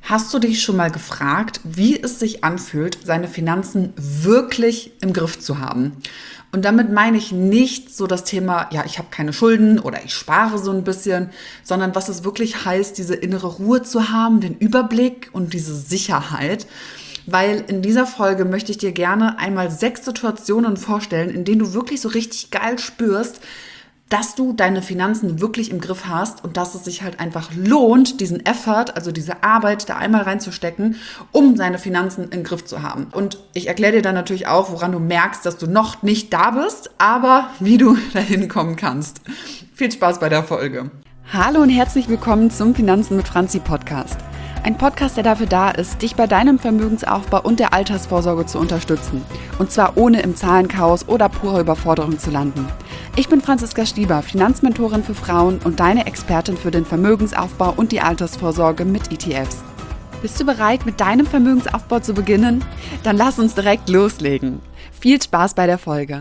Hast du dich schon mal gefragt, wie es sich anfühlt, seine Finanzen wirklich im Griff zu haben? Und damit meine ich nicht so das Thema, ja, ich habe keine Schulden oder ich spare so ein bisschen, sondern was es wirklich heißt, diese innere Ruhe zu haben, den Überblick und diese Sicherheit. Weil in dieser Folge möchte ich dir gerne einmal 6 Situationen vorstellen, in denen du wirklich so richtig geil spürst, dass du deine Finanzen wirklich im Griff hast und dass es sich halt einfach lohnt, diesen Effort, also diese Arbeit da einmal reinzustecken, um seine Finanzen im Griff zu haben. Und ich erkläre dir dann natürlich auch, woran du merkst, dass du noch nicht da bist, aber wie du dahin kommen kannst. Viel Spaß bei der Folge. Hallo und herzlich willkommen zum Finanzen mit Franzi Podcast. Ein Podcast, der dafür da ist, dich bei deinem Vermögensaufbau und der Altersvorsorge zu unterstützen. Und zwar ohne im Zahlenchaos oder purer Überforderung zu landen. Ich bin Franziska Stieber, Finanzmentorin für Frauen und deine Expertin für den Vermögensaufbau und die Altersvorsorge mit ETFs. Bist du bereit, mit deinem Vermögensaufbau zu beginnen? Dann lass uns direkt loslegen. Viel Spaß bei der Folge.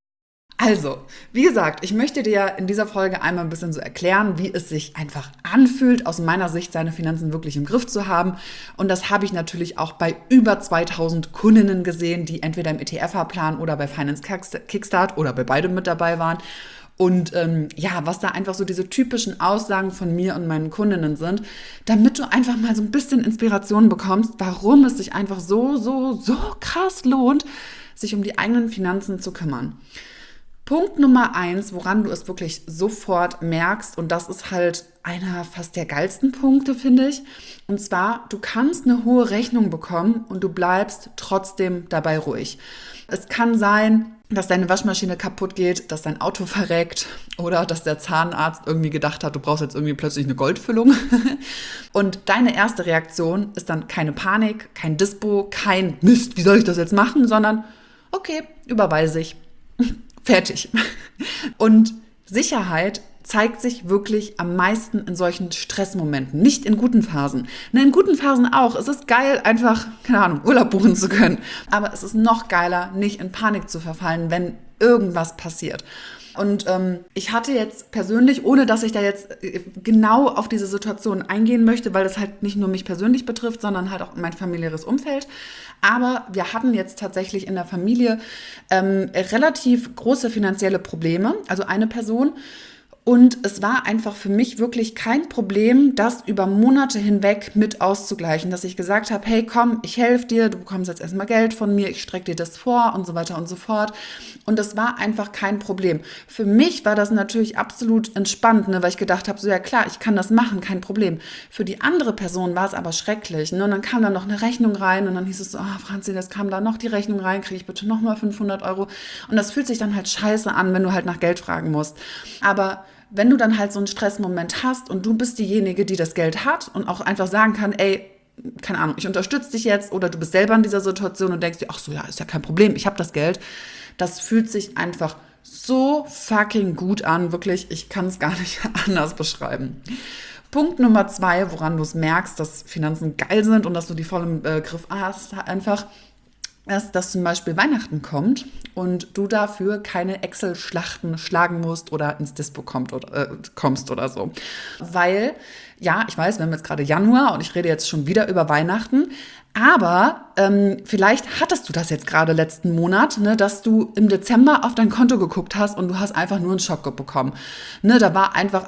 Also, wie gesagt, ich möchte dir in dieser Folge einmal ein bisschen so erklären, wie es sich einfach anfühlt, aus meiner Sicht seine Finanzen wirklich im Griff zu haben. Und das habe ich natürlich auch bei über 2000 Kundinnen gesehen, die entweder im ETF-Fahrplan oder bei Finance Kickstart oder bei beidem mit dabei waren. Und was da einfach so diese typischen Aussagen von mir und meinen Kundinnen sind, damit du einfach mal so ein bisschen Inspiration bekommst, warum es sich einfach so krass lohnt, sich um die eigenen Finanzen zu kümmern. Punkt Nummer 1, woran du es wirklich sofort merkst, und das ist halt einer fast der geilsten Punkte, finde ich, und zwar, du kannst eine hohe Rechnung bekommen und du bleibst trotzdem dabei ruhig. Es kann sein, dass deine Waschmaschine kaputt geht, dass dein Auto verreckt oder dass der Zahnarzt irgendwie gedacht hat, du brauchst jetzt irgendwie plötzlich eine Goldfüllung. Und deine erste Reaktion ist dann keine Panik, kein Dispo, kein Mist, wie soll ich das jetzt machen, sondern okay, überweise ich. Fertig. Und Sicherheit zeigt sich wirklich am meisten in solchen Stressmomenten, nicht in guten Phasen. In guten Phasen auch. Es ist geil, einfach, keine Ahnung, Urlaub buchen zu können. Aber es ist noch geiler, nicht in Panik zu verfallen, wenn irgendwas passiert. Und ich hatte jetzt persönlich, ohne dass ich da jetzt genau auf diese Situation eingehen möchte, weil das halt nicht nur mich persönlich betrifft, sondern halt auch mein familiäres Umfeld. Aber wir hatten jetzt tatsächlich in der Familie relativ große finanzielle Probleme, also eine Person. Und es war einfach für mich wirklich kein Problem, das über Monate hinweg mit auszugleichen, dass ich gesagt habe, hey komm, ich helfe dir, du bekommst jetzt erstmal Geld von mir, ich strecke dir das vor und so weiter und so fort. Und das war einfach kein Problem. Für mich war das natürlich absolut entspannt, ne, weil ich gedacht habe, so ja klar, ich kann das machen, kein Problem. Für die andere Person war es aber schrecklich. Ne? Und dann kam da noch eine Rechnung rein und dann hieß es so, Franzi, das kam da noch die Rechnung rein, kriege ich bitte nochmal 500 €. Und das fühlt sich dann halt scheiße an, wenn du halt nach Geld fragen musst. Aber wenn du dann halt so einen Stressmoment hast und du bist diejenige, die das Geld hat und auch einfach sagen kann, ey, keine Ahnung, ich unterstütze dich jetzt, oder du bist selber in dieser Situation und denkst dir, ach so, ja, ist ja kein Problem, ich habe das Geld. Das fühlt sich einfach so fucking gut an, wirklich, ich kann es gar nicht anders beschreiben. Punkt Nummer 2, woran du es merkst, dass Finanzen geil sind und dass du die voll im Griff hast, einfach ist, dass zum Beispiel Weihnachten kommt und du dafür keine Excel-Schlachten schlagen musst oder ins Dispo kommst oder so. Weil, ja, ich weiß, wir haben jetzt gerade Januar und ich rede jetzt schon wieder über Weihnachten, aber vielleicht hattest du das jetzt gerade letzten Monat, ne, dass du im Dezember auf dein Konto geguckt hast und du hast einfach nur einen Schock bekommen. Ne, da war einfach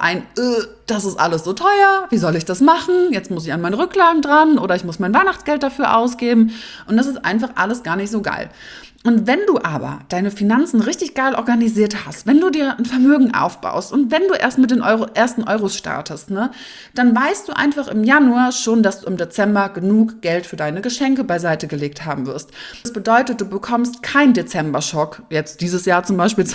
das ist alles so teuer, wie soll ich das machen? Jetzt muss ich an meine Rücklagen dran oder ich muss mein Weihnachtsgeld dafür ausgeben und das ist einfach alles gar nicht so geil. Und wenn du aber deine Finanzen richtig geil organisiert hast, wenn du dir ein Vermögen aufbaust und wenn du erst mit den ersten Euros startest, ne, dann weißt du einfach im Januar schon, dass du im Dezember genug Geld für deine Geschenke beiseite gelegt haben wirst. Das bedeutet, du bekommst keinen Dezember-Schock, jetzt dieses Jahr zum Beispiel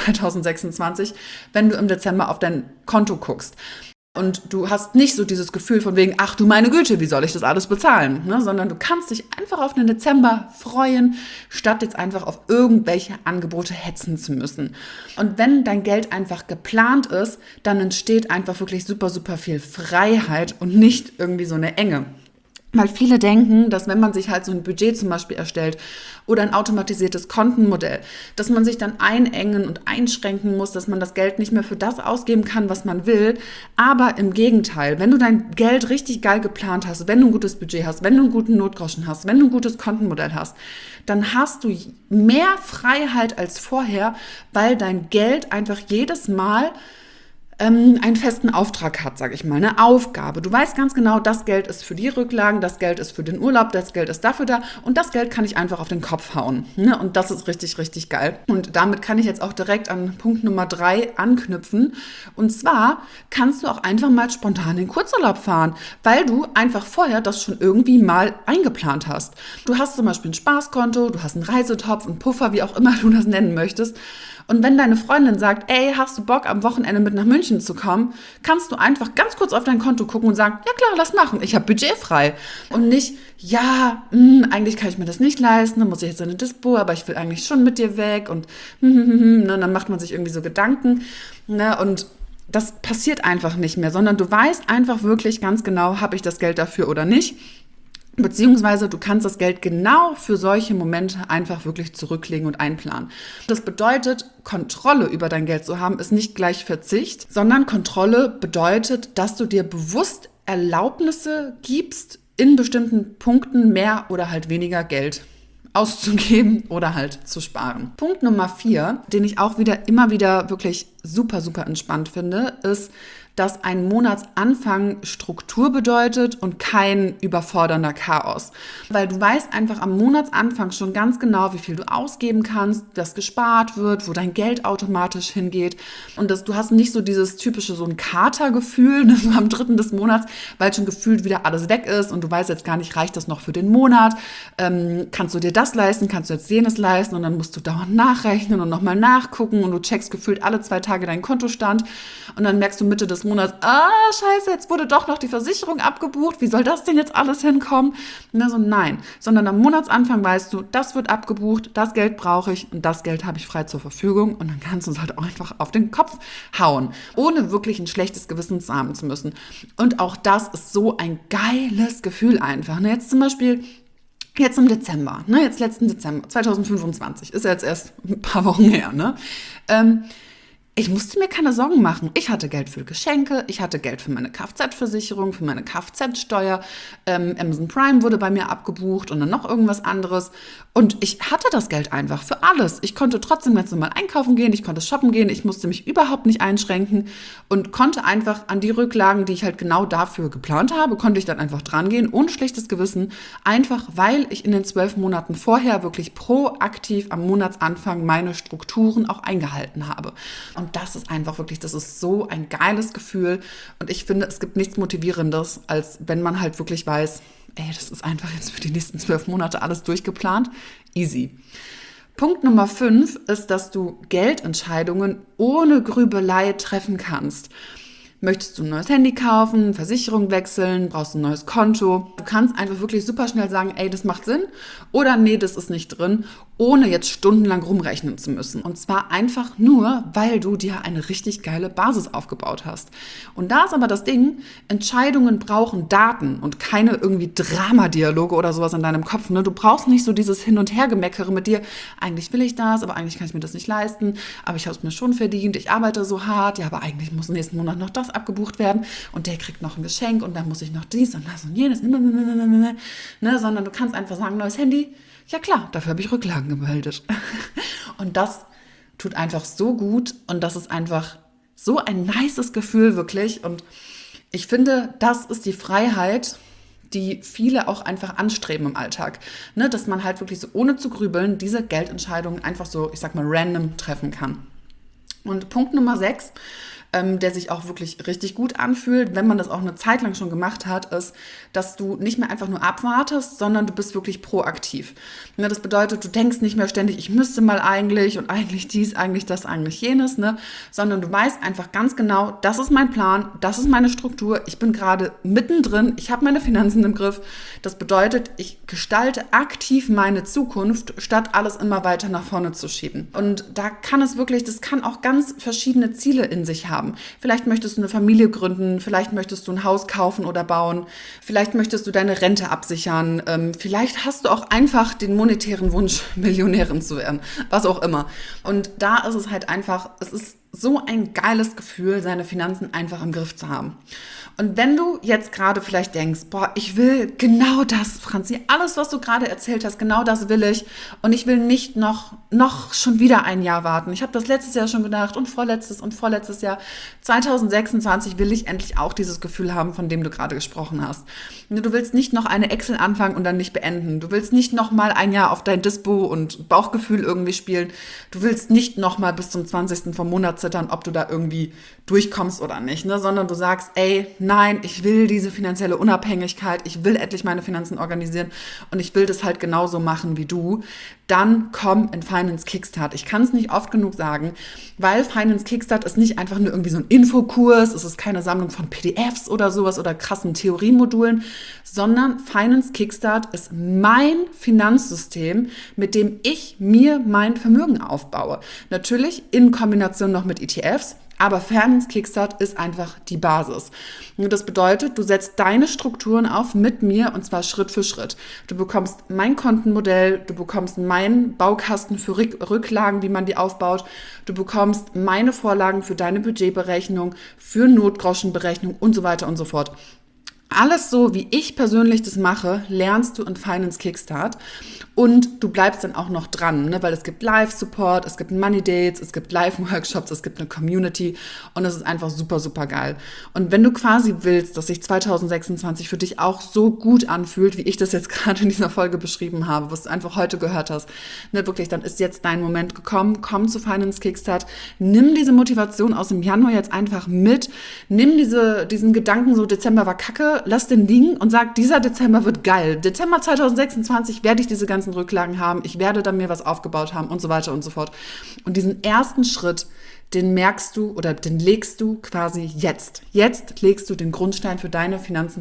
2026, wenn du im Dezember auf dein Konto guckst. Und du hast nicht so dieses Gefühl von wegen, ach du meine Güte, wie soll ich das alles bezahlen? Ne? Sondern du kannst dich einfach auf den Dezember freuen, statt jetzt einfach auf irgendwelche Angebote hetzen zu müssen. Und wenn dein Geld einfach geplant ist, dann entsteht einfach wirklich super viel Freiheit und nicht irgendwie so eine Enge. Weil viele denken, dass wenn man sich halt so ein Budget zum Beispiel erstellt oder ein automatisiertes Kontenmodell, dass man sich dann einengen und einschränken muss, dass man das Geld nicht mehr für das ausgeben kann, was man will. Aber im Gegenteil, wenn du dein Geld richtig geil geplant hast, wenn du ein gutes Budget hast, wenn du einen guten Notgroschen hast, wenn du ein gutes Kontenmodell hast, dann hast du mehr Freiheit als vorher, weil dein Geld einfach jedes Mal einen festen Auftrag hat, sage ich mal, eine Aufgabe. Du weißt ganz genau, das Geld ist für die Rücklagen, das Geld ist für den Urlaub, das Geld ist dafür da und das Geld kann ich einfach auf den Kopf hauen. Ne? Und das ist richtig, richtig geil. Und damit kann ich jetzt auch direkt an Punkt Nummer 3 anknüpfen. Und zwar kannst du auch einfach mal spontan in den Kurzurlaub fahren, weil du einfach vorher das schon irgendwie mal eingeplant hast. Du hast zum Beispiel ein Spaßkonto, du hast einen Reisetopf, einen Puffer, wie auch immer du das nennen möchtest. Und wenn deine Freundin sagt, ey, hast du Bock, am Wochenende mit nach München zu kommen, kannst du einfach ganz kurz auf dein Konto gucken und sagen, ja klar, lass machen, ich habe Budget frei. Und nicht, ja, eigentlich kann ich mir das nicht leisten, dann muss ich jetzt eine Dispo, aber ich will eigentlich schon mit dir weg und ne, dann macht man sich irgendwie so Gedanken. Ne, und das passiert einfach nicht mehr, sondern du weißt einfach wirklich ganz genau, habe ich das Geld dafür oder nicht. Beziehungsweise du kannst das Geld genau für solche Momente einfach wirklich zurücklegen und einplanen. Das bedeutet, Kontrolle über dein Geld zu haben, ist nicht gleich Verzicht, sondern Kontrolle bedeutet, dass du dir bewusst Erlaubnisse gibst, in bestimmten Punkten mehr oder halt weniger Geld auszugeben oder halt zu sparen. Punkt Nummer 4, den ich auch immer wieder wirklich super, super entspannt finde, ist, dass ein Monatsanfang Struktur bedeutet und kein überfordernder Chaos. Weil du weißt einfach am Monatsanfang schon ganz genau, wie viel du ausgeben kannst, dass gespart wird, wo dein Geld automatisch hingeht. Und du hast nicht so dieses typische, so ein Katergefühl so am 3. des Monats, weil schon gefühlt wieder alles weg ist und du weißt jetzt gar nicht, reicht das noch für den Monat? Kannst du dir das leisten? Kannst du jetzt jenes leisten? Und dann musst du dauernd nachrechnen und nochmal nachgucken und du checkst gefühlt alle 2 Tage deinen Kontostand und dann merkst du Mitte des Monats, scheiße, jetzt wurde doch noch die Versicherung abgebucht, wie soll das denn jetzt alles hinkommen? Nein, sondern am Monatsanfang weißt du, das wird abgebucht, das Geld brauche ich und das Geld habe ich frei zur Verfügung und dann kannst du es halt auch einfach auf den Kopf hauen, ohne wirklich ein schlechtes Gewissen haben zu müssen. Und auch das ist so ein geiles Gefühl einfach. Jetzt zum Beispiel jetzt im Dezember, jetzt letzten Dezember 2025, ist ja jetzt erst ein paar Wochen her, ich musste mir keine Sorgen machen. Ich hatte Geld für Geschenke, ich hatte Geld für meine Kfz-Versicherung, für meine Kfz-Steuer. Amazon Prime wurde bei mir abgebucht und dann noch irgendwas anderes. Und ich hatte das Geld einfach für alles. Ich konnte trotzdem ganz normal einkaufen gehen, ich konnte shoppen gehen, ich musste mich überhaupt nicht einschränken und konnte einfach an die Rücklagen, die ich halt genau dafür geplant habe, konnte ich dann einfach dran gehen, ohne schlechtes Gewissen. Einfach, weil ich in den 12 Monaten vorher wirklich proaktiv am Monatsanfang meine Strukturen auch eingehalten habe. Und das ist einfach wirklich, das ist so ein geiles Gefühl. Und ich finde, es gibt nichts Motivierendes, als wenn man halt wirklich weiß, ey, das ist einfach jetzt für die nächsten 12 Monate alles durchgeplant. Easy. Punkt Nummer 5 ist, dass du Geldentscheidungen ohne Grübelei treffen kannst. Möchtest du ein neues Handy kaufen, Versicherung wechseln, brauchst du ein neues Konto? Du kannst einfach wirklich super schnell sagen, ey, das macht Sinn oder nee, das ist nicht drin, ohne jetzt stundenlang rumrechnen zu müssen. Und zwar einfach nur, weil du dir eine richtig geile Basis aufgebaut hast. Und da ist aber das Ding, Entscheidungen brauchen Daten und keine irgendwie Dramadialoge oder sowas in deinem Kopf. Du brauchst nicht so dieses Hin- und Hergemeckere mit dir, eigentlich will ich das, aber eigentlich kann ich mir das nicht leisten, aber ich habe es mir schon verdient, ich arbeite so hart, ja, aber eigentlich muss nächsten Monat noch das abgebucht werden und der kriegt noch ein Geschenk und dann muss ich noch dies und das und jenes, sondern du kannst einfach sagen, neues Handy, ja klar, dafür habe ich Rücklagen gemeldet. Und das tut einfach so gut und das ist einfach so ein nices Gefühl wirklich und ich finde, das ist die Freiheit, die viele auch einfach anstreben im Alltag, dass man halt wirklich so ohne zu grübeln diese Geldentscheidungen einfach so, ich sag mal, random treffen kann. Und Punkt Nummer 6, der sich auch wirklich richtig gut anfühlt, wenn man das auch eine Zeit lang schon gemacht hat, ist, dass du nicht mehr einfach nur abwartest, sondern du bist wirklich proaktiv. Das bedeutet, du denkst nicht mehr ständig, ich müsste mal eigentlich und eigentlich dies, eigentlich das, eigentlich jenes, sondern du weißt einfach ganz genau, das ist mein Plan, das ist meine Struktur, ich bin gerade mittendrin, ich habe meine Finanzen im Griff. Das bedeutet, ich gestalte aktiv meine Zukunft, statt alles immer weiter nach vorne zu schieben. Und da kann es wirklich, das kann auch ganz verschiedene Ziele in sich haben. haben. Vielleicht möchtest du eine Familie gründen, vielleicht möchtest du ein Haus kaufen oder bauen, vielleicht möchtest du deine Rente absichern, vielleicht hast du auch einfach den monetären Wunsch, Millionärin zu werden, was auch immer. Und da ist es halt einfach, es ist so ein geiles Gefühl, seine Finanzen einfach im Griff zu haben. Und wenn du jetzt gerade vielleicht denkst, boah, ich will genau das, Franzi, alles, was du gerade erzählt hast, genau das will ich. Und ich will nicht noch schon wieder ein Jahr warten. Ich habe das letztes Jahr schon gedacht und vorletztes Jahr. 2026 will ich endlich auch dieses Gefühl haben, von dem du gerade gesprochen hast. Du willst nicht noch eine Excel anfangen und dann nicht beenden. Du willst nicht noch mal ein Jahr auf dein Dispo und Bauchgefühl irgendwie spielen. Du willst nicht noch mal bis zum 20. vom Monat zittern, ob du da irgendwie durchkommst oder nicht, ne? Sondern du sagst, ey, nein, ich will diese finanzielle Unabhängigkeit, ich will endlich meine Finanzen organisieren und ich will das halt genauso machen wie du, dann komm in Finance Kickstart. Ich kann es nicht oft genug sagen, weil Finance Kickstart ist nicht einfach nur irgendwie so ein Infokurs, es ist keine Sammlung von PDFs oder sowas oder krassen Theoriemodulen, sondern Finance Kickstart ist mein Finanzsystem, mit dem ich mir mein Vermögen aufbaue. Natürlich in Kombination noch mit ETFs, aber Finance Kickstart ist einfach die Basis. Und das bedeutet, du setzt deine Strukturen auf mit mir und zwar Schritt für Schritt. Du bekommst mein Kontenmodell, du bekommst meinen Baukasten für Rücklagen, wie man die aufbaut. Du bekommst meine Vorlagen für deine Budgetberechnung, für Notgroschenberechnung und so weiter und so fort. Alles so, wie ich persönlich das mache, lernst du in Finance Kickstart und du bleibst dann auch noch dran, ne? Weil es gibt Live-Support, es gibt Money Dates, es gibt Live-Workshops, es gibt eine Community und es ist einfach super, super geil. Und wenn du quasi willst, dass sich 2026 für dich auch so gut anfühlt, wie ich das jetzt gerade in dieser Folge beschrieben habe, was du einfach heute gehört hast, ne? Wirklich, dann ist jetzt dein Moment gekommen, komm zu Finance Kickstart, nimm diese Motivation aus dem Januar jetzt einfach mit, nimm diesen Gedanken, so Dezember war kacke, lass den liegen und sag, dieser Dezember wird geil. Dezember 2026 werde ich diese ganzen Rücklagen haben, ich werde dann mir was aufgebaut haben und so weiter und so fort. Und diesen ersten Schritt, den merkst du oder den legst du quasi jetzt. Jetzt legst du den Grundstein für deine Finanzen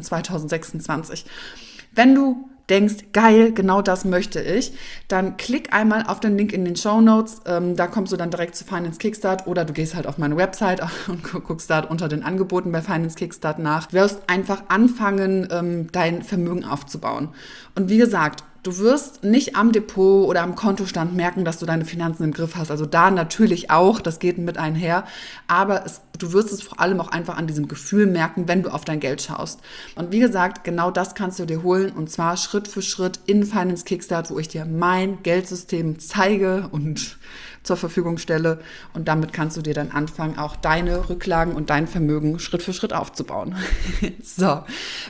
2026. Wenn du denkst, geil, genau das möchte ich, dann klick einmal auf den Link in den Shownotes, da kommst du dann direkt zu Finance Kickstart oder du gehst halt auf meine Website und guckst da unter den Angeboten bei Finance Kickstart nach. Du wirst einfach anfangen, dein Vermögen aufzubauen. Und wie gesagt, du wirst nicht am Depot oder am Kontostand merken, dass du deine Finanzen im Griff hast. Also da natürlich auch, das geht mit einher. Aber du wirst es vor allem auch einfach an diesem Gefühl merken, wenn du auf dein Geld schaust. Und wie gesagt, genau das kannst du dir holen. Und zwar Schritt für Schritt in Finance Kickstart, wo ich dir mein Geldsystem zeige und zur Verfügung stelle. Und damit kannst du dir dann anfangen, auch deine Rücklagen und dein Vermögen Schritt für Schritt aufzubauen. So,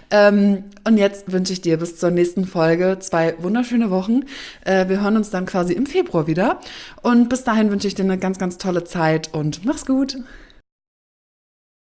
und jetzt wünsche ich dir bis zur nächsten Folge 2 wunderschöne Wochen. Wir hören uns dann quasi im Februar wieder. Und bis dahin wünsche ich dir eine ganz, ganz tolle Zeit und mach's gut.